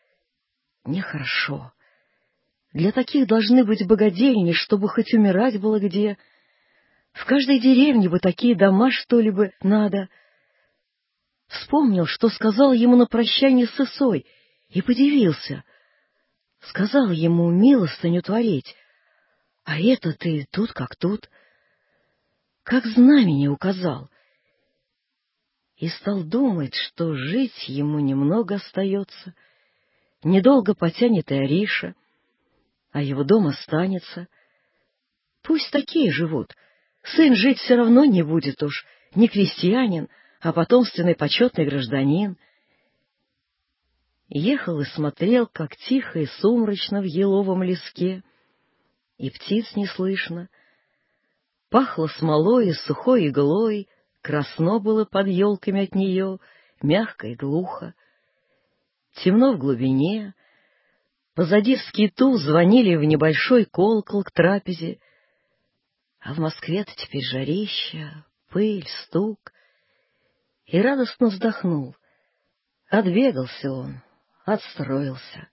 Нехорошо. Для таких должны быть богадельни, чтобы хоть умирать было где. В каждой деревне бы такие дома, что ли, бы надо. Вспомнил, что сказал ему на прощание с Исой, и подивился. Сказал ему милостыню творить, а это ты тут как тут. Как знамение указал. И стал думать, что жить ему немного остается. Недолго потянет и Ариша. а его дом останется. Пусть такие живут. Сын жить все равно не будет уж, не крестьянин, а потомственный почетный гражданин. Ехал и смотрел, как тихо и сумрачно в еловом леске, и птиц не слышно. Пахло смолой и сухой иглой, красно было под елками от нее, мягко и глухо. Темно в глубине. Позади в скиту звонили в небольшой колокол к трапезе. А в Москве-то теперь жарища, пыль, стук. И радостно вздохнул. Отбегался он, отстроился.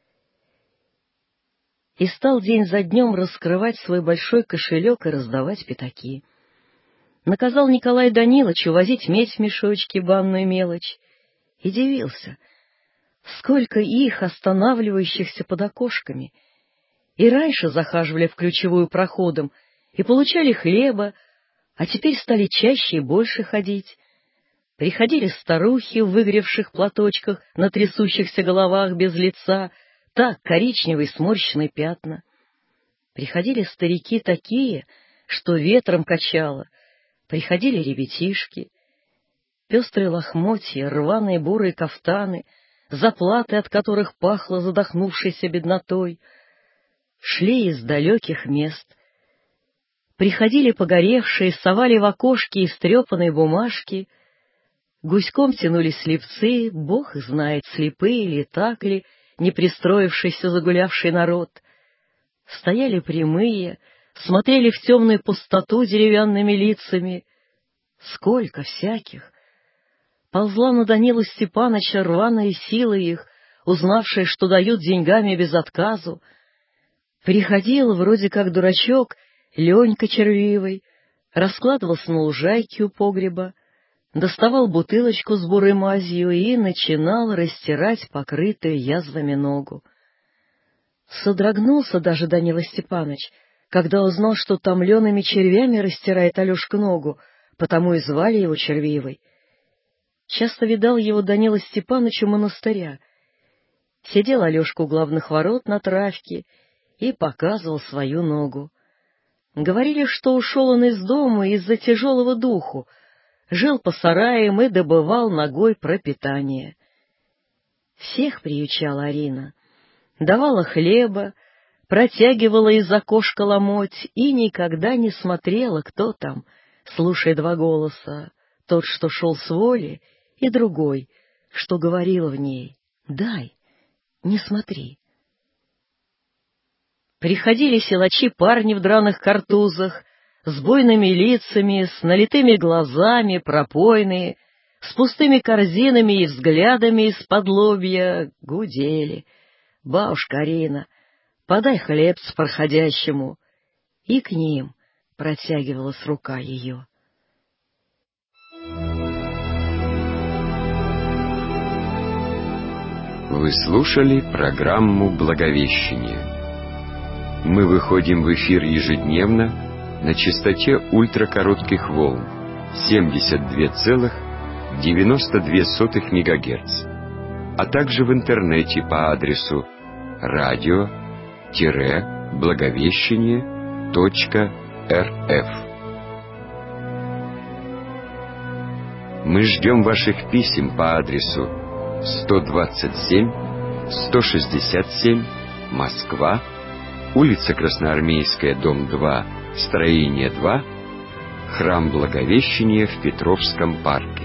И стал день за днем раскрывать свой большой кошелек и раздавать пятаки. Наказал Николаю Даниловичу возить медь в мешочке, банную мелочь. И дивился, сколько их, останавливающихся под окошками. И раньше захаживали в ключевую проходом и получали хлеба, а теперь стали чаще и больше ходить. Приходили старухи в выгревших платочках, на трясущихся головах без лица, так коричневые сморщенные пятна. Приходили старики такие, что ветром качало. Приходили ребятишки, пестрые лохмотья, рваные бурые кафтаны, заплаты, от которых пахло задохнувшейся беднотой. Шли из далеких мест. Приходили погоревшие, совали в окошки истрепанные бумажки. Гуськом тянулись слепцы, бог знает, слепые ли, так ли, не пристроившийся загулявший народ. Стояли прямые, смотрели в темную пустоту деревянными лицами. Сколько всяких! Ползла на Данилу Степаныча рваная сила их, узнавшая, что дают деньгами без отказу. Приходил, вроде как дурачок, Ленька червивый, раскладывался на лужайке у погреба, доставал бутылочку с бурой мазью и начинал растирать покрытую язвами ногу. Содрогнулся даже Данила Степаныч, когда узнал, что томлеными червями растирает Алешка ногу, потому и звали его Червивой. Часто видал его Данила Степаныч у монастыря. Сидел Алешка у главных ворот на травке и показывал свою ногу. Говорили, что ушел он из дома из-за тяжелого духу, жил по сараям и добывал ногой пропитание. Всех приючала Арина, давала хлеба, протягивала из окошка ломоть и никогда не смотрела, кто там, слушая два голоса, тот, что шел с воли, и другой, что говорил в ней: «Дай, не смотри». Приходили силачи-парни в драных картузах, с буйными лицами, с налитыми глазами, пропойные, с пустыми корзинами и взглядами из-под лобья, гудели: «Бабушка Арина, подай хлебц проходящему». И к ним протягивалась рука ее. Вы слушали программу «Благовещение». Мы выходим в эфир ежедневно на частоте ультракоротких волн 72,92 МГц, а также в интернете по адресу radio-благовещение.рф. Мы ждем ваших писем по адресу 127-167, Москва, улица Красноармейская, дом 2, строение 2, храм Благовещения в Петровском парке.